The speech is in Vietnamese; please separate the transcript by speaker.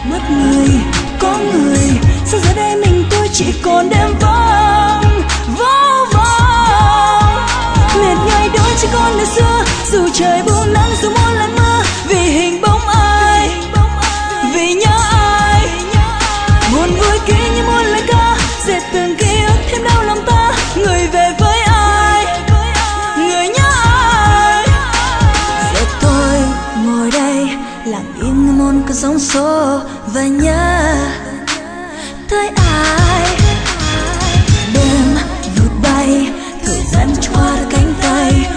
Speaker 1: mất người có người, sao giờ đây mình tôi chỉ còn đêm vắng vô vọng. Liệt ngày đôi chỉ còn đời xưa, dù trời buông nắng dù muôn lần mưa, vì hình bóng ai, vì nhớ ai. Buồn vui ký như muôn lời ca, dệt từng ký ức thêm đau lòng ta. Người về với ai, người nhớ ai. Giờ tôi ngồi đây lặng im như một cơn sóng xô và nhớ tới ai. Đêm vụt bay, thời gian qua đã cánh tay,